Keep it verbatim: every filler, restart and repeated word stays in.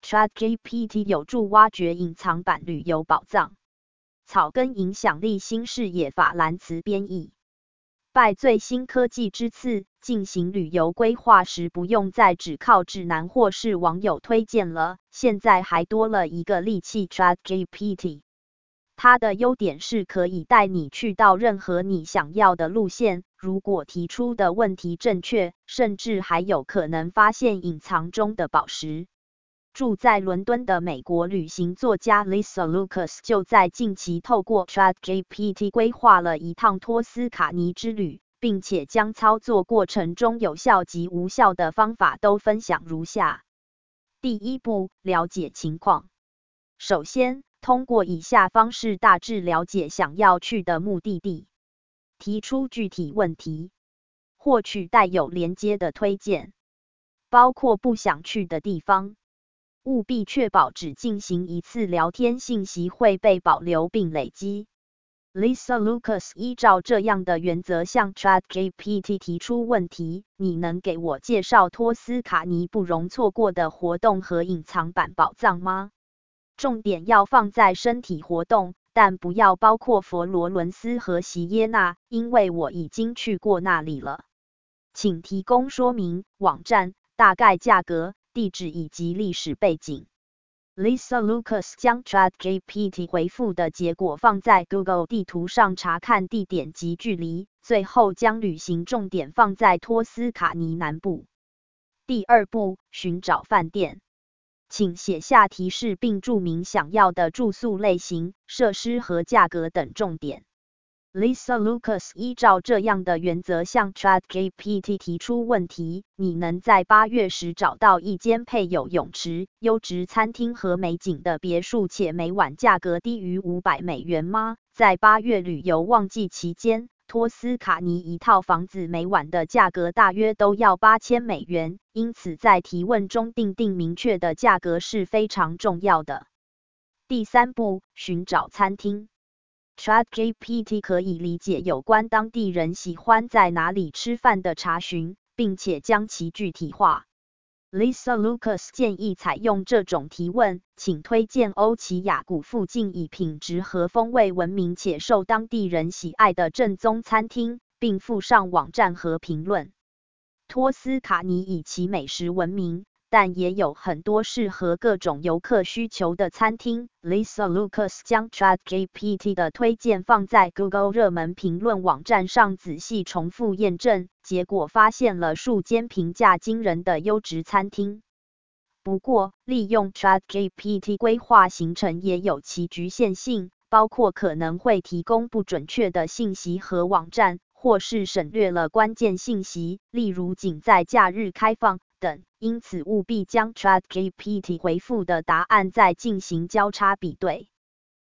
ChatGPT 有助挖掘隐藏版旅游宝藏。草根影响力新视野法兰茨编译。拜最新科技之赐，进行旅游规划时不用再只靠指南或是网友推荐了，现在还多了一个利器 ChatGPT。它的优点是可以带你去到任何你想要的路线，如果提出的问题正确，甚至还有可能发现隐藏中的宝石。住在伦敦的美国旅行作家 Lisa Lucas 就在近期透过 ChatGPT 规划了一趟托斯卡尼之旅，并且将操作过程中有效及无效的方法都分享如下。第一步，了解情况。首先，通过以下方式大致了解想要去的目的地，提出具体问题，获取带有连接的推荐，包括不想去的地方。务必确保只进行一次聊天，信息会被保留并累积。Lisa Lucas 依照这样的原则向 ChatGPT 提出问题：你能给我介绍托斯卡尼不容错过的活动和隐藏版宝藏吗？重点要放在身体活动，但不要包括佛罗伦斯和锡耶纳，因为我已经去过那里了。请提供说明、网站、大概价格、地址以及历史背景。Lisa Lucas 将 ChatGPT 回复的结果放在 Google 地图上查看地点及距离，最后将旅行重点放在托斯卡尼南部。第二步，寻找饭店。请写下提示并注明想要的住宿类型、设施和价格等重点。Lisa Lucas 依照这样的原则向 ChatGPT 提出问题：你能在八月时找到一间配有泳池、优质餐厅和美景的别墅，且每晚价格低于五百美元吗？在八月旅游旺季期间，托斯卡尼一套房子每晚的价格大约都要八千美元，因此在提问中订定明确的价格是非常重要的。第三步，寻找餐厅。ChatGPT 可以理解有关当地人喜欢在哪里吃饭的查询，并且将其具体化。Lisa Lucas 建议采用这种提问：请推荐欧齐雅谷附近以品质和风味闻名且受当地人喜爱的正宗餐厅，并附上网站和评论。托斯卡尼以其美食闻名，但也有很多适合各种游客需求的餐厅。Lisa Lucas 将 ChatGPT 的推荐放在 Google 热门评论网站上仔细重复验证，结果发现了数间评价惊人的优质餐厅。不过，利用 ChatGPT 规划行程也有其局限性，包括可能会提供不准确的信息和网站，或是省略了关键信息，例如仅在假日开放等。因此务必将 ChatGPT 回复的答案再进行交叉比对。